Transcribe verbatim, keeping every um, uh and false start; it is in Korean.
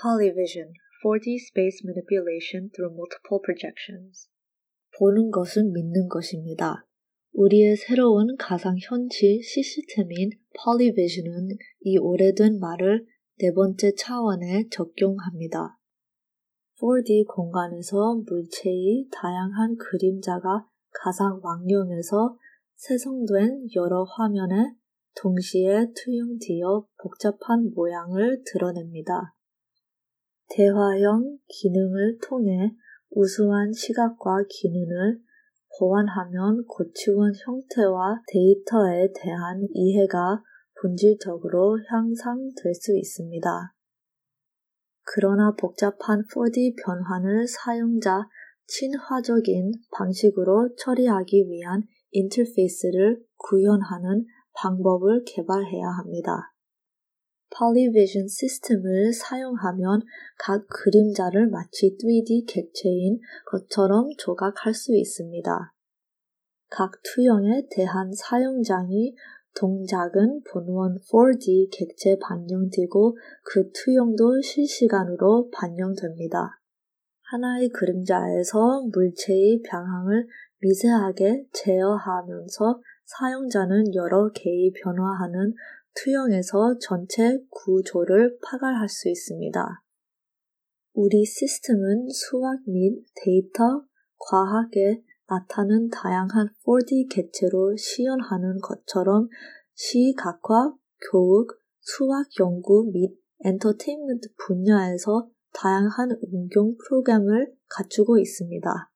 Polyvision, four D space manipulation through multiple projections. 보는 것은 믿는 것입니다. 우리의 새로운 가상현실 시스템인 Polyvision은 이 오래된 말을 네 번째 차원에 적용합니다. 포 디 공간에서 물체의 다양한 그림자가 가상 왕룡에서 생성된 여러 화면에 동시에 투영되어 복잡한 모양을 드러냅니다. 대화형 기능을 통해 우수한 시각과 기능을 보완하면 고치원 형태와 데이터에 대한 이해가 본질적으로 향상될 수 있습니다. 그러나 복잡한 포 디 변환을 사용자 친화적인 방식으로 처리하기 위한 인터페이스를 구현하는 방법을 개발해야 합니다. Polyvision 시스템을 사용하면 각 그림자를 마치 쓰리 디 객체인 것처럼 조각할 수 있습니다. 각 투영에 대한 사용장의 동작은 본원 포 디 객체에 반영되고 그 투영도 실시간으로 반영됩니다. 하나의 그림자에서 물체의 방향을 미세하게 제어하면서 사용자는 여러 개의 변화하는 투영에서 전체 구조를 파악할 수 있습니다. 우리 시스템은 수학 및 데이터, 과학에 나타나는 다양한 포 디 객체로 시연하는 것처럼 시각화, 교육, 수학 연구 및 엔터테인먼트 분야에서 다양한 응용 프로그램을 갖추고 있습니다.